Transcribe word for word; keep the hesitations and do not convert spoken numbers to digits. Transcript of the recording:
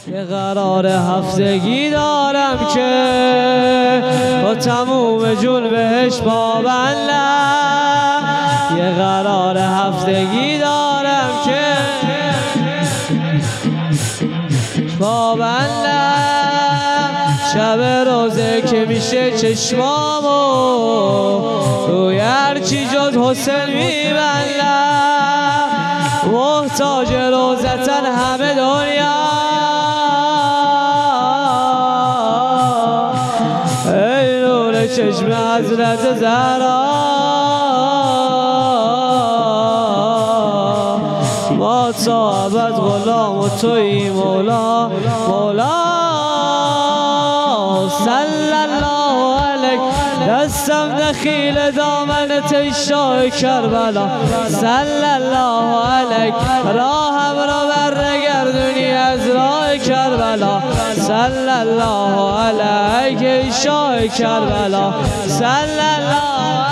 یه قرار هفتگی دارم که با تموم جون بهش پابندم. یه قرار هفتگی دارم که پابندم. شب روزه که میشه چشمامو توی هرچی جز حسین میبندم. محتاج روزتن همه دنیا، ای نور چشم حضرت زهرا. ما تا ابد غلام و تویی مولا مولا. صلی الله علیک دستم نخیل دامنت ای شاه کربلا. صلی الله علیک راهم را برگردونی از راه کربلا. صلی الله علیک ای شاه کربلا. صلی الله